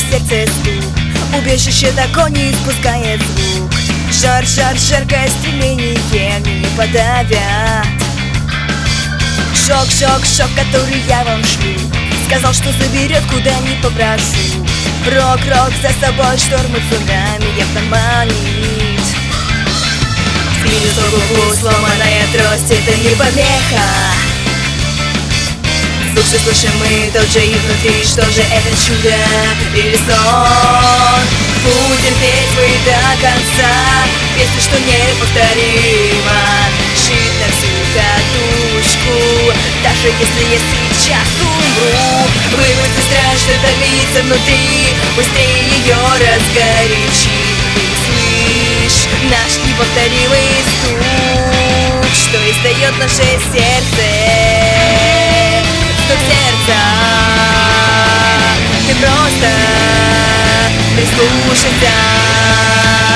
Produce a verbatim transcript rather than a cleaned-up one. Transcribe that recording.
сердце стук. Убежище такое не испускает звук. Жар, жар, жаркое стремление не подавят. Шок, шок, шок, который я вам шлю. Сказал, что заберет, куда не попрошу. Рок, рок, за собой штормы цунами обманет. Спину губу, сломанная трость, это не помеха. Звук же слышим мы тот же и внутри. Что же это, чудо или сон? Будем петь мы до конца песню, что неповторима. Жить на всю катушку, даже если я сейчас умру. Выбросить страх, что томится внутри, быстрее ее разгорячи. Слышь, наш неповторимый стук, что издает наше сердце. Стук сердца, ты просто прислушайся.